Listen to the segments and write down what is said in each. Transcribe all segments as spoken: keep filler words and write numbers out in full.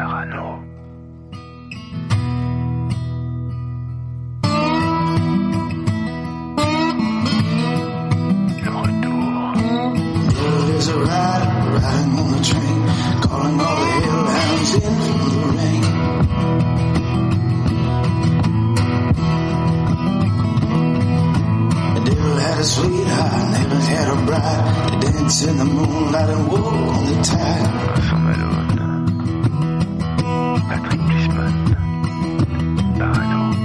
Sarano. Le retour. There's a rider riding on the train, calling all the hellhounds in from the rain. The devil had a sweetheart, never had a bride. They danced in the moonlight and walked on the tide. Vincent Malone. Patrick Plisman. Sarano.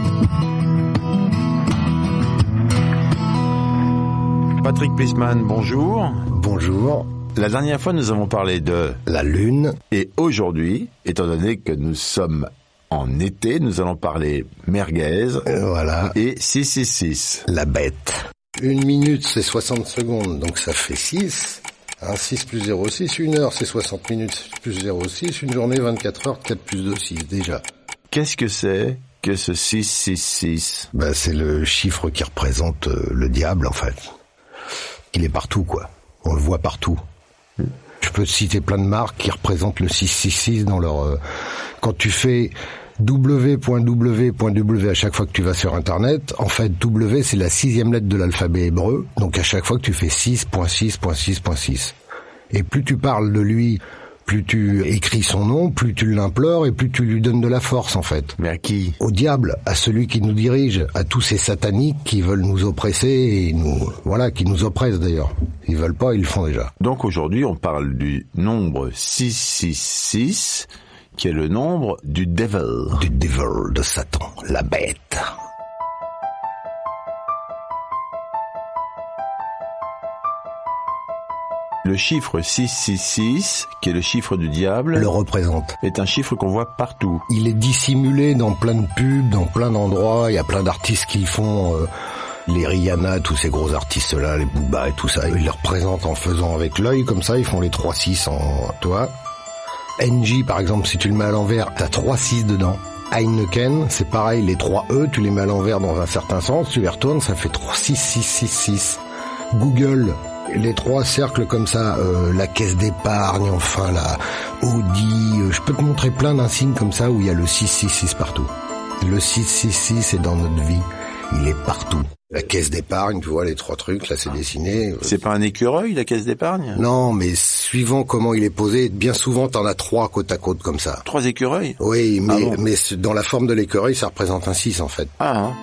Patrick Plisman, bonjour. Bonjour. La dernière fois, nous avons parlé de la Lune. Et aujourd'hui, étant donné que nous sommes en été, nous allons parler merguez. Euh, voilà. Et six cent soixante-six. La bête. Une minute, c'est soixante secondes, donc ça fait six. Hein, six plus zéro virgule six. Une heure, c'est soixante minutes plus zéro virgule six. Une journée, vingt-quatre heures, quatre plus deux, six, déjà. Qu'est-ce que c'est que ce six cent soixante-six? Bah, c'est le chiffre qui représente euh, le diable, en fait. Il est partout, quoi. On le voit partout. Hmm. Je peux te citer plein de marques qui représentent le six cent soixante-six dans leur... Euh, quand tu fais w point w point w à chaque fois que tu vas sur Internet, en fait, W, c'est la sixième lettre de l'alphabet hébreu. Donc à chaque fois que tu fais six point six point six point six. Et plus tu parles de lui, plus tu écris son nom, plus tu l'implores et plus tu lui donnes de la force, en fait. Mais à qui? Au diable, à celui qui nous dirige, à tous ces sataniques qui veulent nous oppresser et nous, voilà, qui nous oppressent d'ailleurs. Ils veulent pas, ils le font déjà. Donc aujourd'hui, on parle du nombre six cent soixante-six, qui est le nombre du devil. Du devil, de Satan, la bête. Le chiffre six cent soixante-six, qui est le chiffre du diable, le représente. Est un chiffre qu'on voit partout. Il est dissimulé dans plein de pubs, dans plein d'endroits. Il y a plein d'artistes qui le font. Euh, les Rihanna, tous ces gros artistes-là, les Booba et tout ça. Ils les représentent en faisant avec l'œil, comme ça. Ils font les trois six en... Toi, N G, par exemple, si tu le mets à l'envers, t'as trois six dedans. Heineken, c'est pareil. Les trois E, tu les mets à l'envers dans un certain sens. Tu les retournes, ça fait trois six six six six. Google... Les trois cercles comme ça, euh, la caisse d'épargne, enfin la Audi, euh, je peux te montrer plein d'insignes comme ça où il y a le six cent soixante-six partout. Le six cent soixante-six est dans notre vie, il est partout. La caisse d'épargne, tu vois les trois trucs, là c'est dessiné. C'est pas un écureuil, la caisse d'épargne? Non, mais suivant comment il est posé, bien souvent t'en as trois côte à côte comme ça. Trois écureuils? Oui, mais, ah bon mais dans la forme de l'écureuil, ça représente un six en fait. Ah hein.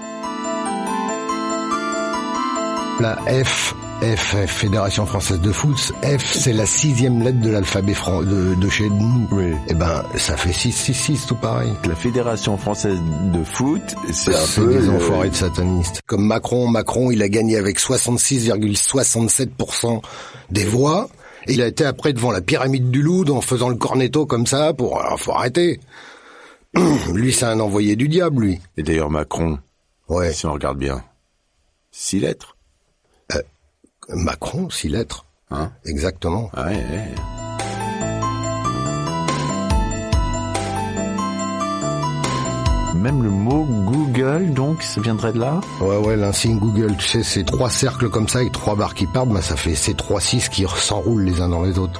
La F... F, F, Fédération Française de Foot. F, c'est la sixième lettre de l'alphabet fran- de, de chez nous. Oui. Eh ben, ça fait six six six, tout pareil. La Fédération Française de Foot, c'est un c'est peu... des le... enfoirés de satanistes. Comme Macron, Macron, il a gagné avec soixante-six virgule soixante-sept pour cent des voix. Et il a été après devant la pyramide du Louvre en faisant le cornetto comme ça pour... Alors, faut arrêter. Lui, c'est un envoyé du diable, lui. Et d'ailleurs, Macron, ouais. Si on regarde bien, six lettres. Macron, six lettres. Hein? Exactement. Ah ouais, ouais. Même le mot Google, donc, ça viendrait de là? Ouais, ouais, l'insigne Google, tu sais, c'est trois cercles comme ça avec trois barres qui partent, bah ça fait ces trois six qui s'enroulent les uns dans les autres.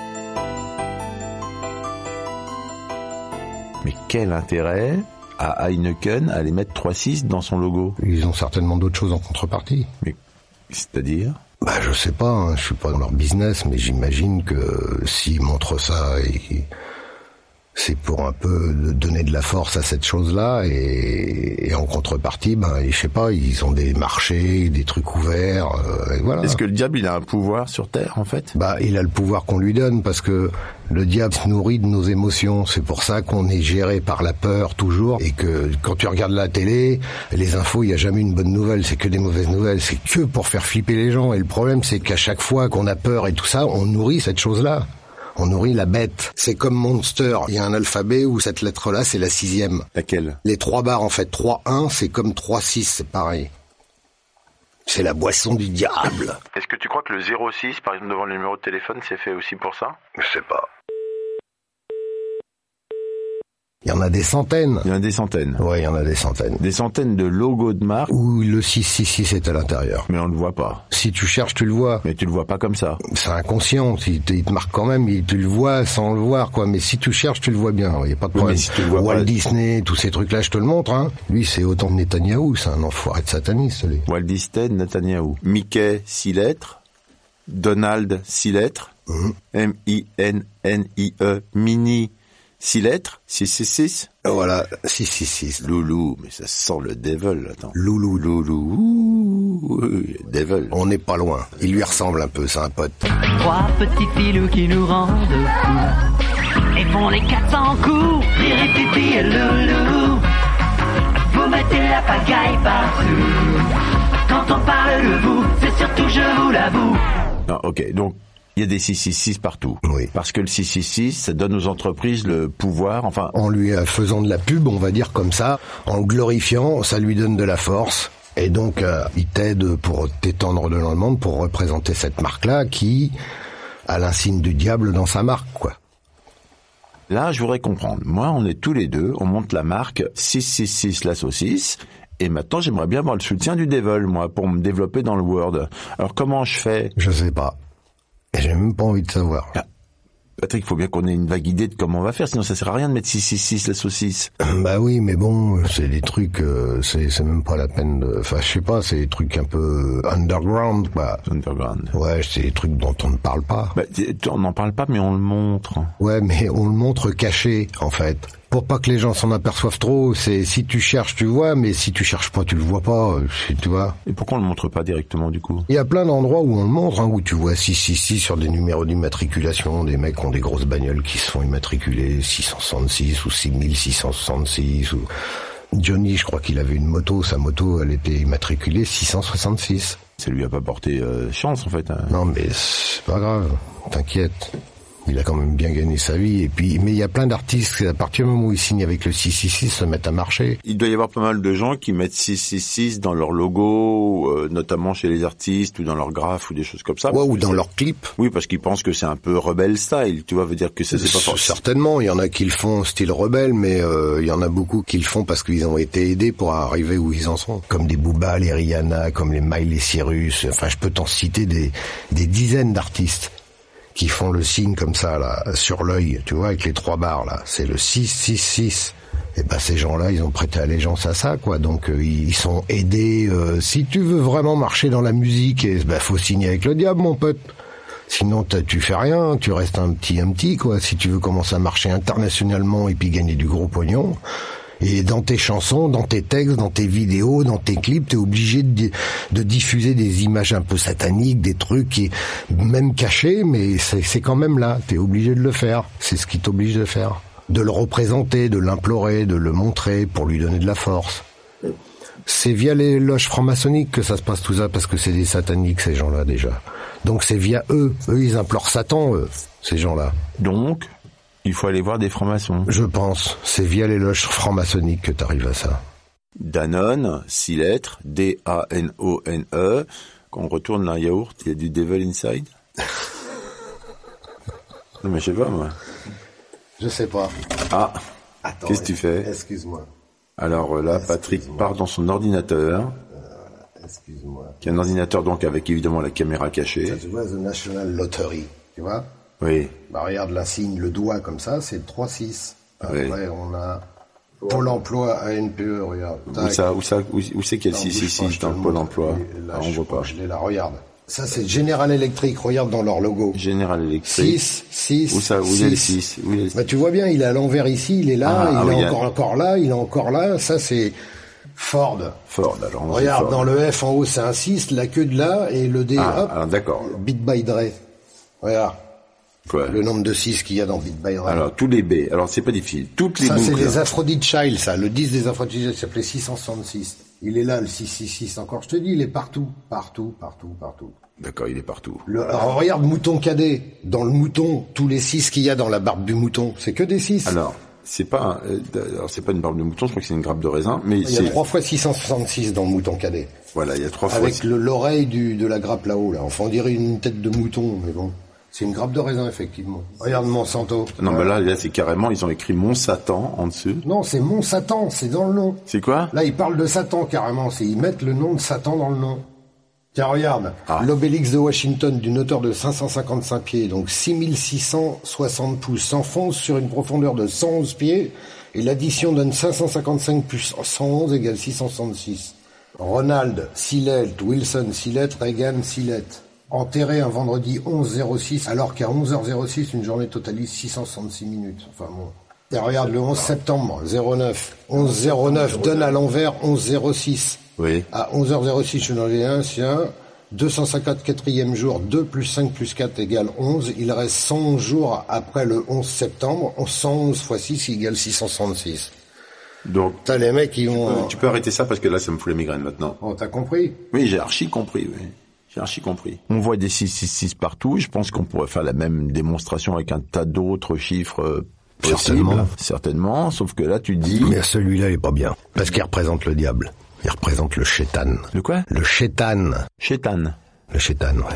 Mais quel intérêt a Heineken à aller mettre trois six dans son logo? Ils ont certainement d'autres choses en contrepartie. Mais c'est-à-dire? Bah je sais pas, hein, je suis pas dans leur business, mais j'imagine que s'ils montrent ça, et c'est pour un peu donner de la force à cette chose-là, et, et en contrepartie, ben je sais pas, ils ont des marchés, des trucs ouverts, euh, et voilà. Est-ce que le diable il a un pouvoir sur Terre en fait? Bah il a le pouvoir qu'on lui donne, parce que le diable se nourrit de nos émotions. C'est pour ça qu'on est géré par la peur toujours, et que quand tu regardes la télé, les infos, il y a jamais une bonne nouvelle, c'est que des mauvaises nouvelles, c'est que pour faire flipper les gens. Et le problème, c'est qu'à chaque fois qu'on a peur et tout ça, on nourrit cette chose-là. On nourrit la bête. C'est comme Monster. Il y a un alphabet où cette lettre-là, c'est la sixième. Laquelle? Les trois barres, en fait. trois un, c'est comme trois six, c'est pareil. C'est la boisson du diable. Est-ce que tu crois que le zéro six, par exemple, devant le numéro de téléphone, c'est fait aussi pour ça? Je sais pas. Il y y en a des centaines. Il y en a des centaines. Ouais, il y en a des centaines. Des centaines de logos de marque, Où le six six six est à l'intérieur. mais on le voit pas. Si tu cherches, tu le vois. Mais tu le vois pas comme ça. C'est inconscient, il te, il te marque quand même, il, tu le vois sans le voir, quoi. Mais si tu cherches, tu le vois bien, il n'y a pas de Oui, problème. mais si tu le vois Walt pas- Disney, tous ces trucs-là, je te le montre, hein. Lui, c'est autant de Netanyahou, c'est un enfoiré de sataniste, lui. Walt Disney, Netanyahou. Mickey, six lettres. Donald, six lettres. Mhm. M I N N I E. Minnie, six lettres. six six six. Voilà, six six six. Loulou, mais ça sent le devil, attends. Loulou. Loulou, ouh, oui, devil. On n'est pas loin. Il lui ressemble un peu, c'est un pote. Trois petits filous qui nous rendent fous et font les quatre cents coups. Riri, pipi et loulou, vous mettez la pagaille partout. Quand on parle de vous, c'est surtout je vous l'avoue. Non, ok, donc il y a des six six six partout. Oui. Parce que le six six six, ça donne aux entreprises le pouvoir, enfin, En lui euh, faisant de la pub, on va dire comme ça, en le glorifiant, ça lui donne de la force. Et donc, euh, il t'aide pour t'étendre dans le monde, pour représenter cette marque-là qui a l'insigne du diable dans sa marque, quoi. là, je voudrais comprendre. Moi, on est tous les deux, on monte la marque six six six la saucisse, et maintenant, j'aimerais bien avoir le soutien du Devil, moi, pour me développer dans le Word. Alors, comment je fais? Je sais pas. Et j'ai même pas envie de savoir. Ah, Patrick, il faut bien qu'on ait une vague idée de comment on va faire, sinon ça sert à rien de mettre six six six la saucisse. Bah oui, mais bon, c'est des trucs, euh, c'est c'est même pas la peine de... Enfin, je sais pas, c'est des trucs un peu underground, quoi. Underground. Ouais, c'est des trucs dont on ne parle pas. Bah, t- on n'en parle pas, mais on le montre. Ouais, mais on le montre caché, en fait. Pour pas que les gens s'en aperçoivent trop, c'est si tu cherches, tu vois, mais si tu cherches pas, tu le vois pas, euh, tu vois. Et pourquoi on le montre pas directement, du coup? Il y a plein d'endroits où on le montre, hein, où tu vois six six six sur des numéros d'immatriculation, des mecs qui ont des grosses bagnoles qui se font immatriculer six cent soixante-six ou six mille six cent soixante-six ou... Johnny, je crois qu'il avait une moto, sa moto, elle était immatriculée six cent soixante-six. Ça lui a pas porté euh, chance, en fait. Hein. Non, mais c'est pas grave, t'inquiète. Il a quand même bien gagné sa vie. Et puis, mais il y a plein d'artistes, à partir du moment où ils signent avec le six six six, se mettent à marcher. Il doit y avoir pas mal de gens qui mettent six six six dans leur logo, euh, notamment chez les artistes ou dans leur graphe ou des choses comme ça. Ouais, ou Parce que dans c'est- leur clip. Oui, parce qu'ils pensent que c'est un peu rebelle style, tu vois, veut dire que ça, c'est pas forcément... Certainement, il y en a qui le font style rebelle, mais euh, il y en a beaucoup qui le font parce qu'ils ont été aidés pour arriver où ils en sont. Comme des Booba, les Rihanna, comme les Miley Cyrus. Enfin, je peux t'en citer des, des dizaines d'artistes qui font le signe comme ça, là, sur l'œil, tu vois, avec les trois barres, là. C'est le six six six. Et ben, ces gens-là, ils ont prêté allégeance à ça, quoi. Donc, euh, ils sont aidés. Euh, si tu veux vraiment marcher dans la musique, et ben, faut signer avec le diable, mon pote. Sinon, tu fais rien, tu restes un petit, un petit, quoi. Si tu veux commencer à marcher internationalement et puis gagner du gros pognon. Et dans tes chansons, dans tes textes, dans tes vidéos, dans tes clips, t'es obligé de, de diffuser des images un peu sataniques, des trucs qui, même cachés, mais c'est, c'est quand même là. T'es obligé de le faire. C'est ce qui t'oblige de faire. De le représenter, de l'implorer, de le montrer pour lui donner de la force. C'est via les loges franc-maçonniques que ça se passe tout ça, parce que c'est des sataniques, ces gens-là, déjà. Donc c'est via eux. Eux, ils implorent Satan, eux, ces gens-là. Donc, il faut aller voir des francs-maçons. Je pense. C'est via les loges franc-maçonniques que t'arrives à ça. Danone, six lettres, D A N O N E. Quand on retourne un yaourt, il y a du devil inside. Non mais je sais pas, moi. Je sais pas. Ah, Attends, qu'est-ce que tu fais? Excuse-moi. Alors euh, là, Patrick part dans son ordinateur, Excuse-moi. qui est un ordinateur donc avec évidemment la caméra cachée. Ça, tu vois, The National Lottery, tu vois? Oui, Bah, regarde l'insigne, le doigt comme ça, c'est le trois six. Après, Oui. on a Pôle emploi, A N P E, regarde. où Tac. ça, où ça, où, où c'est qu'il y a Non, le six bouge six pas, six je te dans le le Pôle montre. emploi? Là, Ah, on je voit crois pas. que je l'ai là, regarde. Ça, c'est General Electric, regarde dans leur logo. General Electric. six, six, Où ça, où il y a le six? Où il y a le Bah, tu vois bien, il est à l'envers ici, il est là, Ah, il ah est oui, il y a- encore, encore là, il est encore là. Ça, c'est Ford. Ford, alors. on Regarde, dit dans Ford. le F en haut, c'est un six, la queue de là, et le D, Ah, hop, alors d'accord. Beat by Dre. Regarde, Quoi? le nombre de six qu'il y a dans Beat by Dre. Alors, tous les B. Alors, c'est pas difficile. Toutes les Ça, c'est boucles. les Aphrodite Child, ça. Le dix des Aphrodite Child s'appelait six cent soixante-six. Il est là, le six six six encore. Je te dis, il est partout. Partout, partout, partout. D'accord, il est partout. Le, alors, regarde Mouton Cadet. Dans le mouton, tous les six qu'il y a dans la barbe du mouton, c'est que des six. Alors, c'est pas, un- euh, alors c'est pas une barbe de mouton, je crois que c'est une grappe de raisin, mais il y c'est, a trois fois six cent soixante-six dans le Mouton Cadet. voilà, il y a trois fois. Avec le- l'oreille du, de la grappe là-haut, là. Enfin, on dirait une tête de mouton, mais bon. C'est une grappe de raisin, effectivement. Regarde Monsanto. Non, mais là, là, c'est carrément, ils ont écrit Mont Satan en dessous. Non, c'est Mont Satan, c'est dans le nom. C'est quoi? Là, ils parlent de Satan, carrément. C'est, ils mettent le nom de Satan dans le nom. Tiens, regarde. Ah. L'obélix de Washington, d'une hauteur de cinq cent cinquante-cinq pieds, donc six mille six cent soixante pouces, s'enfonce sur une profondeur de cent onze pieds, et l'addition donne cinq cent cinquante-cinq plus cent onze égale six cent soixante-six. Ronald Sillett, Wilson Sillett, Reagan Sillett. Enterré un vendredi onze zéro six, alors qu'à onze heures zéro six, une journée totalise six cent soixante-six minutes. Enfin bon. Et regarde, le onze septembre, zéro neuf. onze zéro neuf donne à l'envers onze zéro six. Oui. À onze heures zéro six, je suis dans les un, c'est un. deux cent cinquante-quatrième jour, deux plus cinq plus quatre égale onze. Il reste cent onze jours après le onze septembre. cent onze fois six égale six cent soixante-six. Donc, T'as les mecs qui ont... euh, tu peux arrêter ça parce que là, ça me fout les migraines maintenant. Oh, t'as compris? Oui, j'ai archi compris, oui. J'ai archi compris. On voit des six cent soixante-six partout. Je pense qu'on pourrait faire la même démonstration avec un tas d'autres chiffres euh, possibles. Certainement. Certainement. Sauf que là, tu dis... Mais celui-là, il est pas bien. Parce qu'il représente le diable. Il représente le chétan. Le quoi? Le chétan. Chétan. Le chétan, ouais.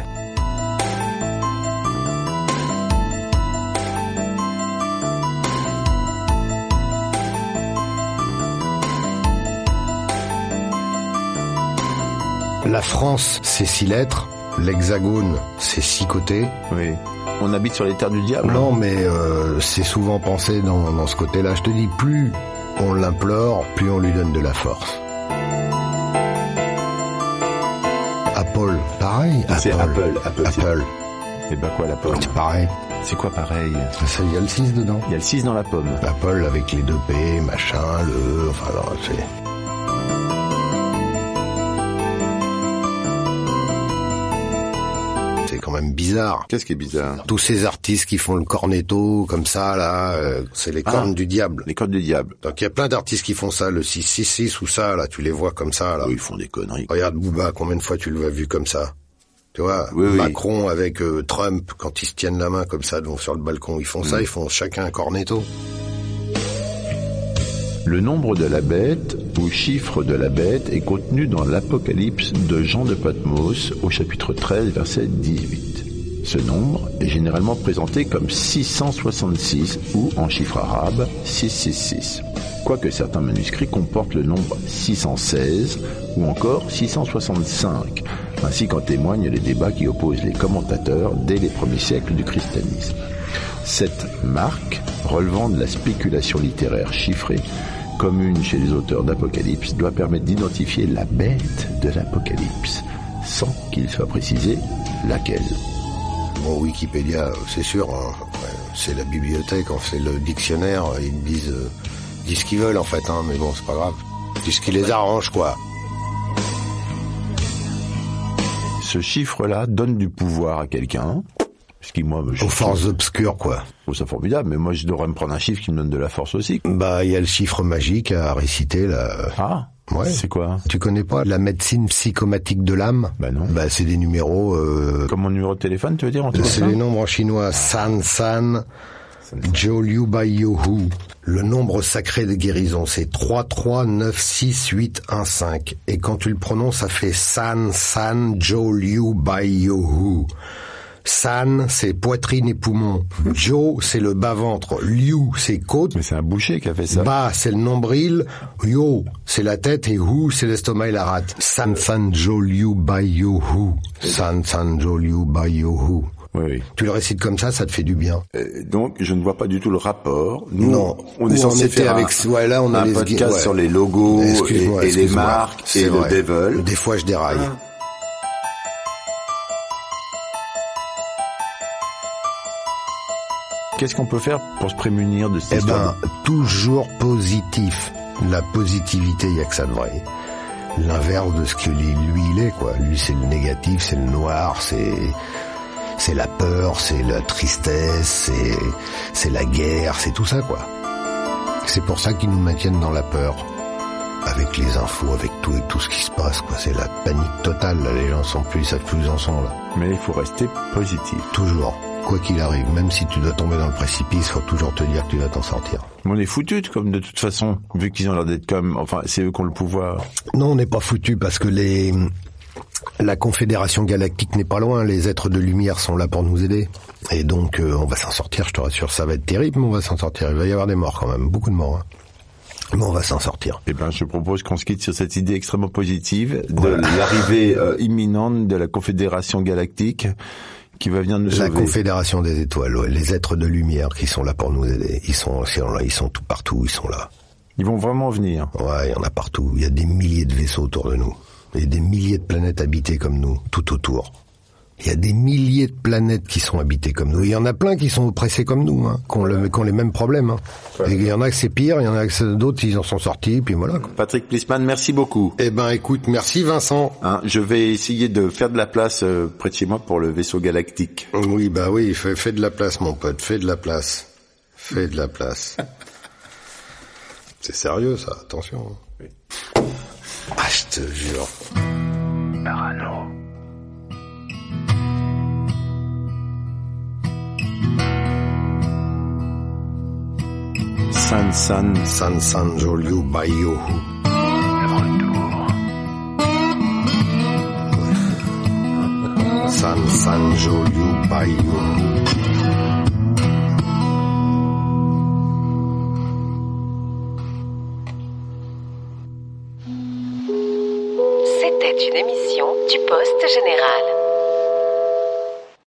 La France, c'est six lettres. L'hexagone, c'est six côtés. Oui. On habite sur les terres du diable. Non, mais euh, c'est souvent pensé dans, dans ce côté-là. Je te dis, plus on l'implore, plus on lui donne de la force. Apple, pareil. C'est Apple. Apple. c'est- Apple. Et ben quoi, la pomme? C'est pareil. C'est quoi pareil? Ça, il y a le six dedans. Il y a le six dans la pomme. Apple avec les deux P, machin, le... Enfin, non, c'est... C'est quand même bizarre. Qu'est-ce qui est bizarre? Tous ces artistes qui font le cornetto, comme ça, là, euh, c'est les cornes Ah. du diable. Les cordes du diable. Donc il y a plein d'artistes qui font ça, le six six six ou ça, là, tu les vois comme ça, là. Oui, ils font des conneries. Regarde Booba, combien de fois tu l'as vu comme ça? Tu vois, Oui, oui. Macron avec euh, Trump, quand ils se tiennent la main comme ça devant sur le balcon, ils font ça, ils font chacun un cornetto. Le nombre de la bête, ou chiffre de la bête, est contenu dans l'Apocalypse de Jean de Patmos, au chapitre treize, verset dix-huit. Ce nombre est généralement présenté comme six cent soixante-six, ou, en chiffre arabe, six cent soixante-six. Quoique certains manuscrits comportent le nombre six cent seize, ou encore six cent soixante-cinq, ainsi qu'en témoignent les débats qui opposent les commentateurs dès les premiers siècles du christianisme. Cette marque, relevant de la spéculation littéraire chiffrée, commune chez les auteurs d'Apocalypse, doit permettre d'identifier la bête de l'Apocalypse, sans qu'il soit précisé laquelle. Bon, Wikipédia, c'est sûr, hein, après, c'est la bibliothèque, on fait le dictionnaire, ils disent, euh, disent ce qu'ils veulent en fait, hein, mais bon, c'est pas grave. C'est ce qui les arrange, quoi. Ce chiffre-là donne du pouvoir à quelqu'un, ce qui, moi, je Aux forces obscures, quoi. trouve ça formidable, mais moi, je devrais me prendre un chiffre qui me donne de la force aussi. Bah, il y a le chiffre magique à réciter, là. Ah, Ouais. c'est quoi? Tu connais pas la médecine psychomatique de l'âme? Bah non. Bah, c'est des numéros, euh, Comme mon numéro de téléphone, tu veux dire? en tout c'est cas les nombres en chinois. San San, Jo Liu Bai Yo Hu. Le nombre sacré de guérison, c'est trois trois neuf six huit un cinq. Et quand tu le prononces, ça fait San San Jo Liu Bai Yo Hu. San, c'est poitrine et poumon. Jo, c'est le bas-ventre. Liu, c'est côte. Mais c'est un boucher qui a fait ça. Ba, c'est le nombril. Yo, c'est la tête. Et Hu, c'est l'estomac et la rate. San San Jo Liu Bai Yo Hu. San San Jo Liu Bai Yo Hu. Oui, oui. Tu le récites comme ça, ça te fait du bien. Euh, donc, je ne vois pas du tout le rapport. Nous, Non. on est Où censé on était faire avec, un, ouais, là, on a un les podcast ouais. sur les logos et, Excuse-moi, et les excuse-moi. marques C'est et vrai. le devil. Des fois, je déraille. Qu'est-ce qu'on peut faire pour se prémunir de cette Eh histoire ben, toujours positif. La positivité, il y a que ça de vrai. L'inverse de ce que lui, lui, il est, quoi. Lui, c'est le négatif, c'est le noir, c'est, c'est la peur, c'est la tristesse, c'est, c'est la guerre, c'est tout ça, quoi. C'est pour ça qu'ils nous maintiennent dans la peur. Avec les infos, avec tout et tout ce qui se passe, quoi. C'est la panique totale, là. Les gens sont plus, ils savent plus où ils en sont, là. Mais il faut rester positif. Toujours. Quoi qu'il arrive, même si tu dois tomber dans le précipice, faut toujours te dire que tu vas t'en sortir. On est foutus, comme de toute façon, vu qu'ils ont l'air d'être comme, enfin, c'est eux qui ont le pouvoir. Non, on n'est pas foutu parce que les La Confédération Galactique n'est pas loin, les êtres de lumière sont là pour nous aider. Et donc, euh, on va s'en sortir, je te rassure, ça va être terrible, mais on va s'en sortir. Il va y avoir des morts quand même, beaucoup de morts. Hein. Mais on va s'en sortir. Eh ben, je propose qu'on se quitte sur cette idée extrêmement positive de voilà. l'arrivée euh, imminente de la Confédération Galactique qui va venir nous sauver. La Confédération des étoiles, ouais, les êtres de lumière qui sont là pour nous aider. Ils sont, ils sont là, ils sont tout partout, ils sont là. Ils vont vraiment venir. Ouais, il y en a partout. Il y a des milliers de vaisseaux autour de nous. Il y a des milliers de planètes habitées comme nous, tout autour. Il y a des milliers de planètes qui sont habitées comme nous. Il y en a plein qui sont oppressés comme nous, hein, qui ont, le, qui ont les mêmes problèmes. Hein. Ouais. Et il y en a que c'est pire, il y en a que d'autres, ils en sont sortis, puis voilà. Patrick Plisman, merci beaucoup. Eh ben, écoute, merci Vincent. Hein, je vais essayer de faire de la place euh, près de chez moi pour le vaisseau galactique. Oui, bah oui, fais, fais de la place, mon pote, fais de la place. Fais de la place. C'est sérieux, ça, attention. Oui. Ah, je te jure. Parano. San San San San Joliu Bayo. Le retour. San San Joliu Bayo. C'était une émission du Poste Général.